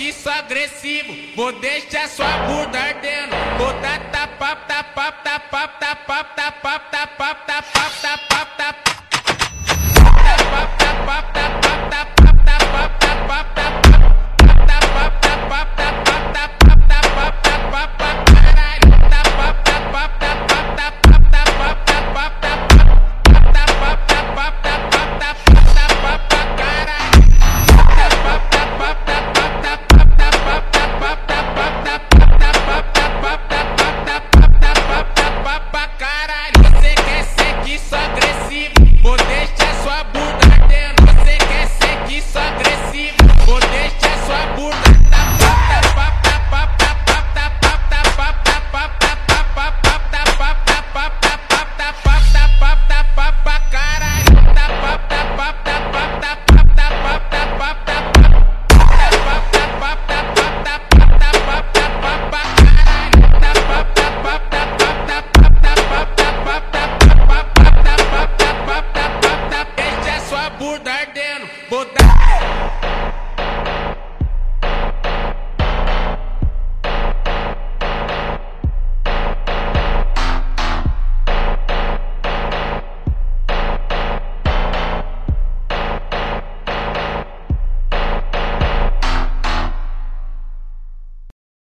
que sou agressivo, vou deixar sua bunda ardendo. Vou dar tapap, tapap, tapap, tapap, tapap, tapap, tapap, tapap, tapap, tapap, tapap, tapap.